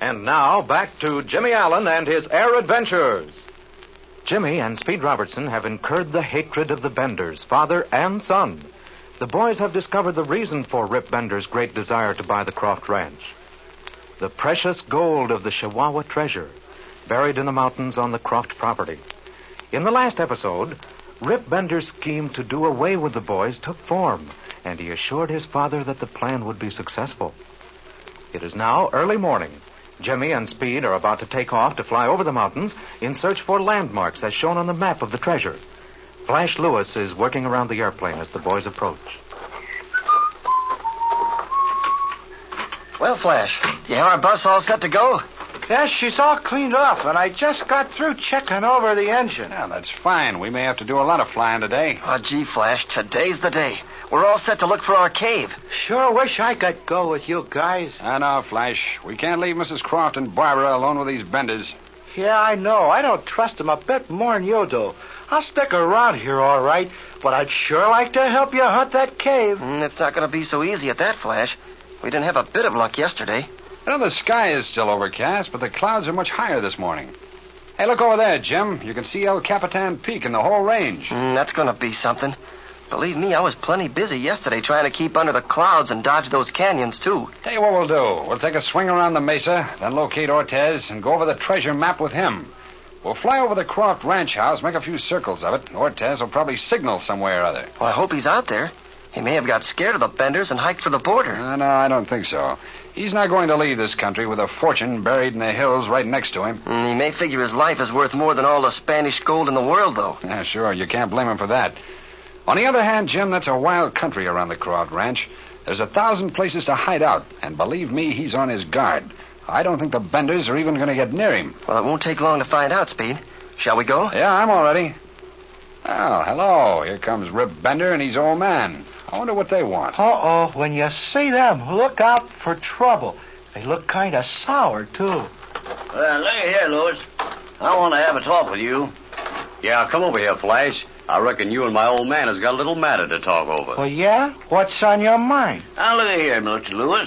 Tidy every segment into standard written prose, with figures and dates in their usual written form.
And now, back to Jimmy Allen and his air adventures. Jimmy and Speed Robertson have incurred the hatred of the Benders, father and son. The boys have discovered the reason for Rip Bender's great desire to buy the Croft Ranch. The precious gold of the Chihuahua treasure, buried in the mountains on the Croft property. In the last episode, Rip Bender's scheme to do away with the boys took form, and he assured his father that the plan would be successful. It is now early morning. Jimmy and Speed are about to take off to fly over the mountains in search for landmarks as shown on the map of the treasure. Flash Lewis is working around the airplane as the boys approach. Well, Flash, do you have our bus all set to go? Yes, she's all cleaned off, and I just got through checking over the engine. Yeah, that's fine. We may have to do a lot of flying today. Oh, gee, Flash, today's the day. We're all set to look for our cave. Sure wish I could go with you guys. I know, Flash. We can't leave Mrs. Croft and Barbara alone with these Benders. Yeah, I know. I don't trust them a bit more than you do. I'll stick around here, all right, but I'd sure like to help you hunt that cave. It's not going to be so easy at that, Flash. We didn't have a bit of luck yesterday. You know, the sky is still overcast, but the clouds are much higher this morning. Hey, look over there, Jim. You can see El Capitan Peak in the whole range. That's going to be something. Believe me, I was plenty busy yesterday trying to keep under the clouds and dodge those canyons, too. Tell you what we'll do. We'll take a swing around the mesa, then locate Ortez and go over the treasure map with him. We'll fly over the Croft Ranch house, make a few circles of it. Ortez will probably signal somewhere or other. Well, I hope he's out there. He may have got scared of the Benders and hiked for the border. No, I don't think so. He's not going to leave this country with a fortune buried in the hills right next to him. He may figure his life is worth more than all the Spanish gold in the world, though. Yeah, sure. You can't blame him for that. On the other hand, Jim, that's a wild country around the Croft Ranch. There's 1,000 places to hide out, and believe me, he's on his guard. I don't think the Benders are even going to get near him. Well, it won't take long to find out, Speed. Shall we go? Yeah, I'm all ready. Well, hello. Here comes Rip Bender and his old man. I wonder what they want. Uh-oh, when you see them, look out for trouble. They look kind of sour, too. Look here, Louis. I want to have a talk with you. Yeah, come over here, Flash. I reckon you and my old man has got a little matter to talk over. Well, yeah? What's on your mind? Now, look here, Mr. Lewis.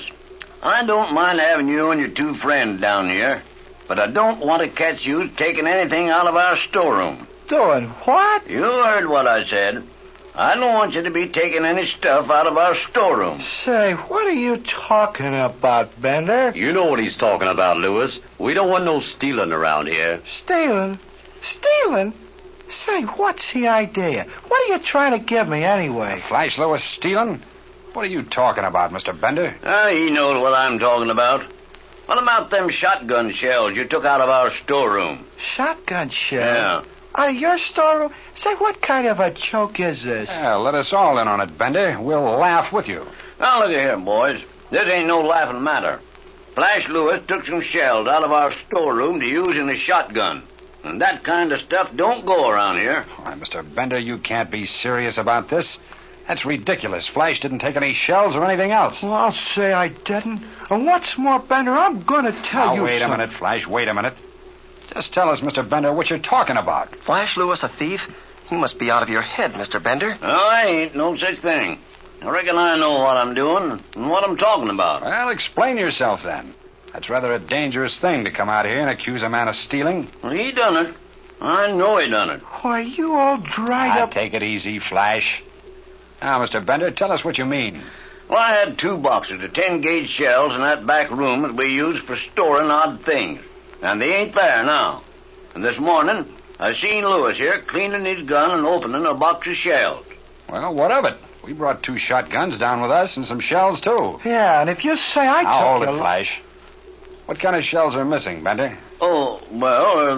I don't mind having you and your two friends down here, but I don't want to catch you taking anything out of our storeroom. Doing what? You heard what I said. I don't want you to be taking any stuff out of our storeroom. Say, what are you talking about, Bender? You know what he's talking about, Lewis. We don't want no stealing around here. Stealing? Stealing? Say, what's the idea? What are you trying to give me anyway? Flash Lewis stealing? What are you talking about, Mr. Bender? He knows what I'm talking about. What about them shotgun shells you took out of our storeroom? Shotgun shells? Yeah. Out of your storeroom? Say, what kind of a joke is this? Yeah, let us all in on it, Bender. We'll laugh with you. Now, look here, boys. This ain't no laughing matter. Flash Lewis took some shells out of our storeroom to use in a shotgun. And that kind of stuff don't go around here. Why, Mr. Bender, you can't be serious about this. That's ridiculous. Flash didn't take any shells or anything else. Well, I'll say I didn't. And what's more, Bender, I'm going to tell you Wait a minute, Flash. Wait a minute. Just tell us, Mr. Bender, what you're talking about. Flash Lewis a thief? You must be out of your head, Mr. Bender. No, I ain't. No such thing. I reckon I know what I'm doing and what I'm talking about. Well, explain yourself, then. That's rather a dangerous thing to come out here and accuse a man of stealing. Well, he done it. I know he done it. Why, you all dried up... Take it easy, Flash. Now, Mr. Bender, tell us what you mean. Well, I had 2 boxes of 10-gauge shells in that back room that we use for storing odd things. And they ain't there now. And this morning, I seen Lewis here cleaning his gun and opening a box of shells. Well, what of it? We brought 2 shotguns down with us and some shells, too. Yeah, and if you say I took hold it, Flash. What kind of shells are missing, Bender? Oh, well,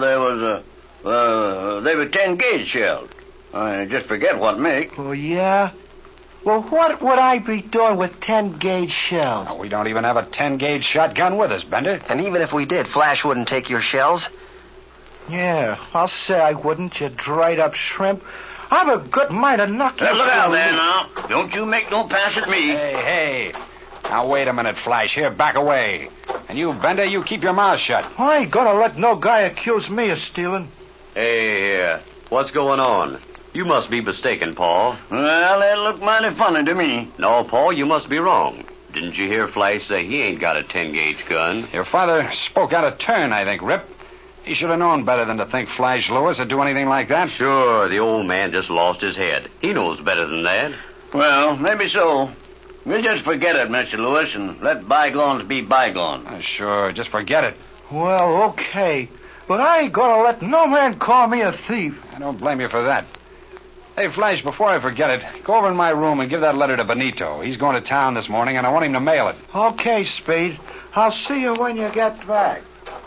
they were 10-gauge shells. I just forget what make. Oh, yeah? Well, what would I be doing with 10-gauge shells? We don't even have a 10-gauge shotgun with us, Bender. And even if we did, Flash wouldn't take your shells. Yeah, I'll say I wouldn't, you dried-up shrimp. I've a good mind to knock you... Look out there now. Don't you make no pass at me. Hey. Now, wait a minute, Flash. Here, back away. And you, Bender, you keep your mouth shut. I ain't gonna let no guy accuse me of stealing. Hey, what's going on? You must be mistaken, Paul. Well, that looked mighty funny to me. No, Paul, you must be wrong. Didn't you hear Flash say he ain't got a 10-gauge gun? Your father spoke out of turn, I think, Rip. He should have known better than to think Flash Lewis would do anything like that. Sure, the old man just lost his head. He knows better than that. Well, maybe so. We'll just forget it, Mr. Lewis, and let bygones be bygones. Sure, just forget it. Well, okay. But I ain't gonna let no man call me a thief. I don't blame you for that. Hey, Flash, before I forget it, go over in my room and give that letter to Benito. He's going to town this morning, and I want him to mail it. Okay, Speed. I'll see you when you get back.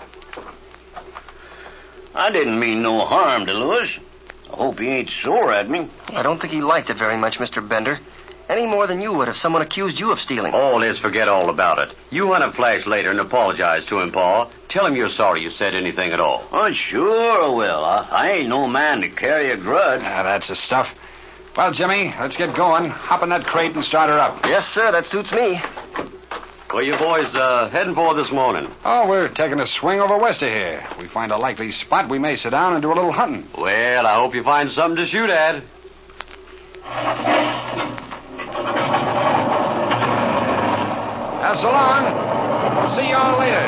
I didn't mean no harm to Lewis. I hope he ain't sore at me. I don't think he liked it very much, Mr. Bender. Any more than you would if someone accused you of stealing. Oh, let's forget all about it. You hunt up Flash later and apologize to him, Pa. Tell him you're sorry you said anything at all. Oh, sure I will. I ain't no man to carry a grudge. That's the stuff. Well, Jimmy, let's get going. Hop in that crate and start her up. Yes, sir, that suits me. Where you boys heading for this morning? Oh, we're taking a swing over west of here. We find a likely spot, we may sit down and do a little hunting. Well, I hope you find something to shoot at. So long. We'll see you all later.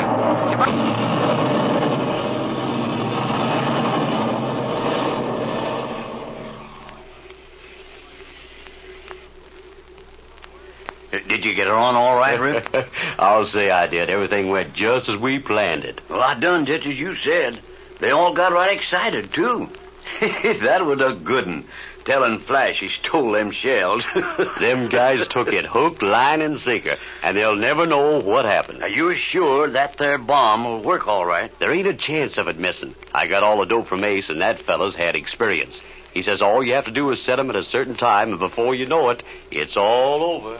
Did you get her on all right, Rip? I'll say I did. Everything went just as we planned it. Well, I done just as you said. They all got right excited, too. That was a good one. Telling Flash he stole them shells. Them guys took it hook, line, and sinker, and they'll never know what happened. Are you sure that there bomb will work all right? There ain't a chance of it missing. I got all the dope from Ace, and that fella's had experience. He says all you have to do is set him at a certain time, and before you know it, it's all over.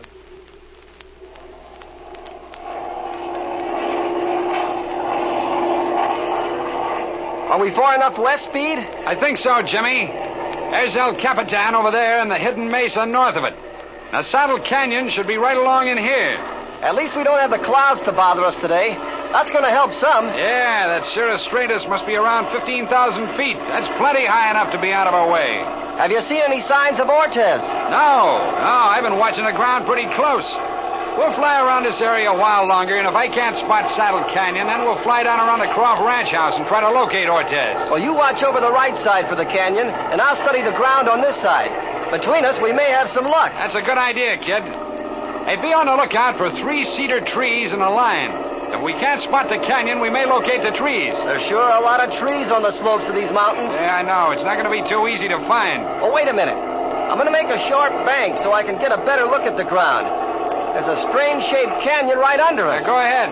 Are we far enough west, Speed? I think so, Jimmy. There's El Capitan over there and the hidden mesa north of it. Now, Saddle Canyon should be right along in here. At least we don't have the clouds to bother us today. That's going to help some. Yeah, that Sierra Stratus must be around 15,000 feet. That's plenty high enough to be out of our way. Have you seen any signs of Ortez? No, I've been watching the ground pretty close. We'll fly around this area a while longer, and if I can't spot Saddle Canyon, then we'll fly down around the Croft Ranch House and try to locate Ortez. Well, you watch over the right side for the canyon, and I'll study the ground on this side. Between us, we may have some luck. That's a good idea, kid. Hey, be on the lookout for 3 cedar trees in a line. If we can't spot the canyon, we may locate the trees. There's sure a lot of trees on the slopes of these mountains. Yeah, I know. It's not going to be too easy to find. Oh, wait a minute. I'm going to make a short bank so I can get a better look at the ground. There's a strange-shaped canyon right under us. Go ahead.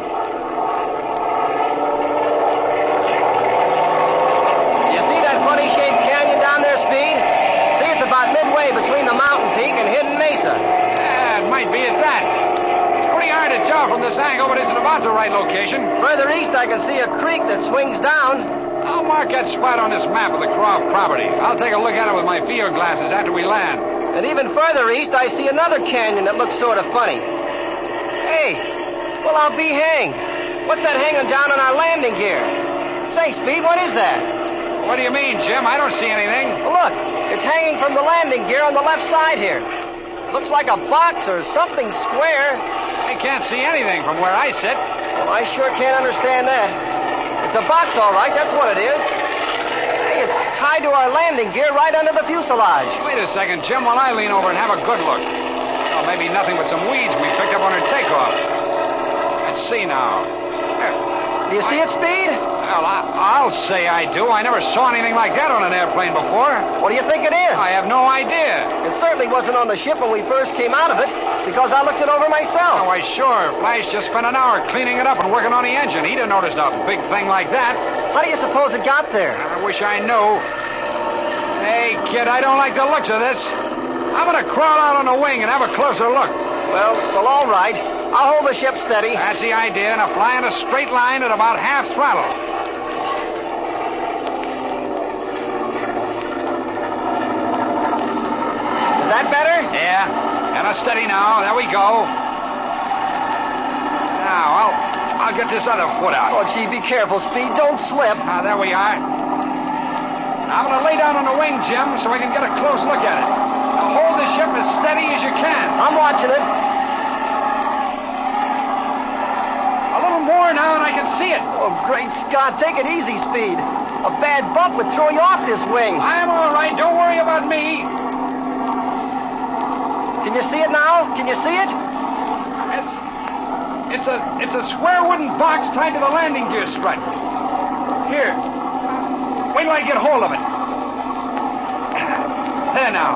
You see that funny-shaped canyon down there, Speed? See, it's about midway between the mountain peak and Hidden Mesa. Yeah, it might be at that. It's pretty hard to tell from this angle, but isn't about the right location. Further east, I can see a creek that swings down. I'll mark that spot on this map of the Croft property. I'll take a look at it with my field glasses after we land. And even further east, I see another canyon that looks sort of funny. Hey, well, I'll be hanged. What's that hanging down on our landing gear? Say, Speed, what is that? What do you mean, Jim? I don't see anything. Well, look, it's hanging from the landing gear on the left side here. Looks like a box or something square. I can't see anything from where I sit. Well, I sure can't understand that. It's a box, all right, that's what it is. Hey, it's tied to our landing gear right under the fuselage. Wait a second, Jim, while I lean over and have a good look. Well, maybe nothing but some weeds we picked up on her takeoff. Let's see now. Do you see it, Speed? Well, I'll say I do. I never saw anything like that on an airplane before. What do you think it is? I have no idea. It certainly wasn't on the ship when we first came out of it, because I looked it over myself. Oh, why, sure. Flash just spent an hour cleaning it up and working on the engine. He'd have noticed a big thing like that. How do you suppose it got there? I wish I knew. Hey, kid, I don't like the looks of this. I'm going to crawl out on the wing and have a closer look. Well, all right. I'll hold the ship steady. That's the idea, and I'll fly in a straight line at about half throttle. Is that better? Yeah. And a steady now. There we go. Now, I'll get this other foot out. Oh, gee, be careful, Speed. Don't slip. There we are. Now, I'm going to lay down on the wing, Jim, so I can get a close look at it. Now, hold the ship as steady as you can. I'm watching it. shore now, and I can see it. Oh, great Scott, take it easy, Speed. A bad bump would throw you off this wing. I'm all right. Don't worry about me. Can you see it now? Can you see it? It's a square wooden box tied to the landing gear strut. Here. Wait till I get hold of it. There now.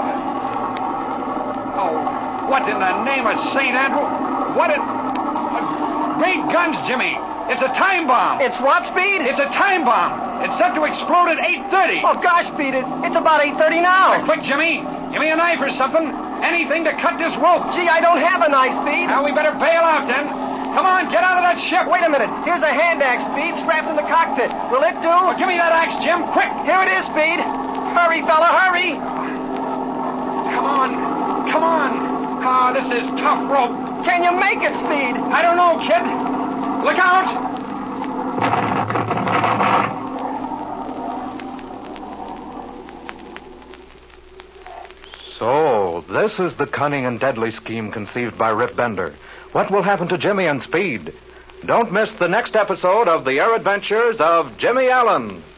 Oh, what in the name of St. Andrew? What in... Great guns, Jimmy. It's a time bomb. It's what, Speed? It's a time bomb. It's set to explode at 8:30. Oh, gosh, Speed, it's about 8:30 now. Quick, Jimmy. Give me a knife or something. Anything to cut this rope. Gee, I don't have a knife, Speed. Now, we better bail out, then. Come on, get out of that ship. Wait a minute. Here's a hand axe, Speed, strapped in the cockpit. Will it do? Well, give me that axe, Jim, quick. Here it is, Speed. Hurry, fella, hurry. Come on. Come on. Ah, this is tough rope. Can you make it, Speed? I don't know, kid. Look out. So, this is the cunning and deadly scheme conceived by Rip Bender. What will happen to Jimmy and Speed? Don't miss the next episode of The Air Adventures of Jimmy Allen.